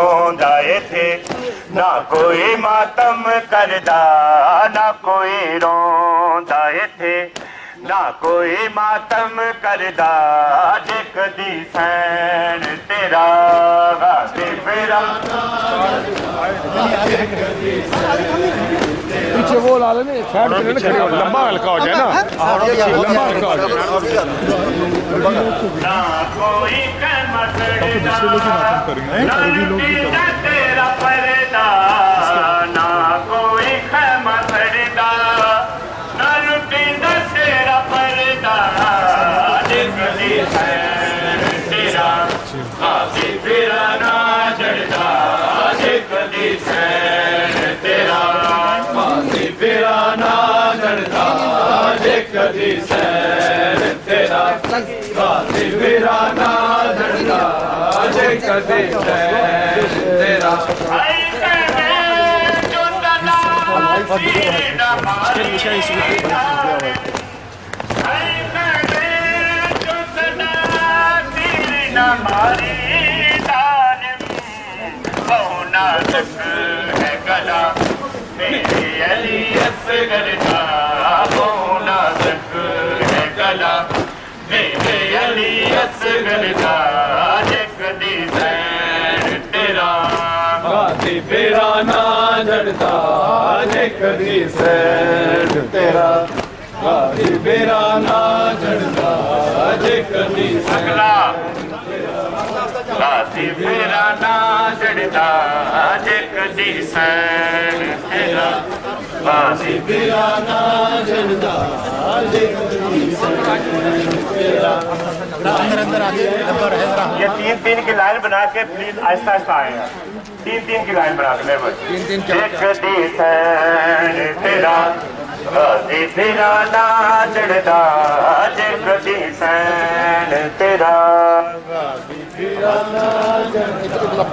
दाए थे ना कोई मातम करदा ना कोई रोंदाए थे ना कोई मातम करदा जे कदी सैन तेरा गाते मेरा पीछे वो ला लेने साइड पे खड़े हो लंबा हल्का हो जाए ना लंबा हल्का हो जाए ना कोई कहमत करदा ना तेरा पर्दा ना कोई कहमत करदा ना लुटींदा तेरा पर्दा जे कदी सैन तेरा आसी फिरा ना चढ़दा जे कदी सैन तेरा आसी फिरा ना चढ़दा जे कदी सैन तेरा आसी फिरा ना चढ़दा जे कदी सैन तेरा हमारी तालिम बहु नाजुक है गला मेरे अली असगर का बहु नाजुक है गला मेरे अली असगर का जे कदी सैन तेरा गाती फेरा ना जड़ता जे कदी सैन तेरा गाती फेरा ना जड़ता जे कदी सकला गाती फेरा ना जड़ता जे कदी सैन तेरा गाती फेरा ना जड़ता जे कदी सैन तेरा अंदर आगे नंबर है। ये तीन की लाइन बना के प्लीज आहिस्ता आहिस्ता आए तीन की लाइन बना के तीन कदी सैन तेरा गाती फेरा ना जड़ता जे कदी सैन तेरा गाती फेरा ना जड़ता